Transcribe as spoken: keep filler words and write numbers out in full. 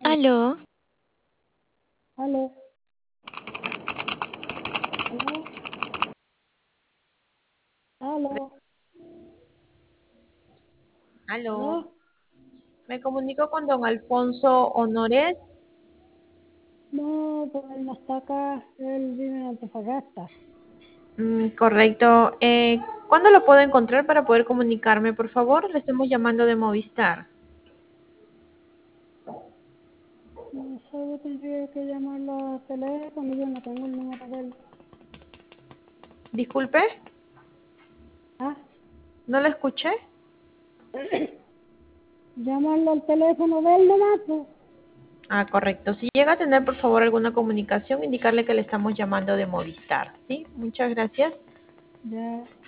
Aló, Aló, aló, aló, aló. aló. Me comunico con don Alfonso Honores. No, pues él no está acá, él vive en Antofagasta. Mm, correcto. Eh, ¿cuándo lo puedo encontrar para poder comunicarme, por favor? Le estamos llamando de Movistar. No sé, yo tendría que llamarlo a teléfono, yo no tengo el número de él. Disculpe, Ah, ¿no lo escuché? llamarlo al teléfono de él nomás, pues. Ah, correcto. Si llega a tener, por favor, alguna comunicación, indicarle que le estamos llamando de Movistar. ¿Sí? Muchas gracias. Ya.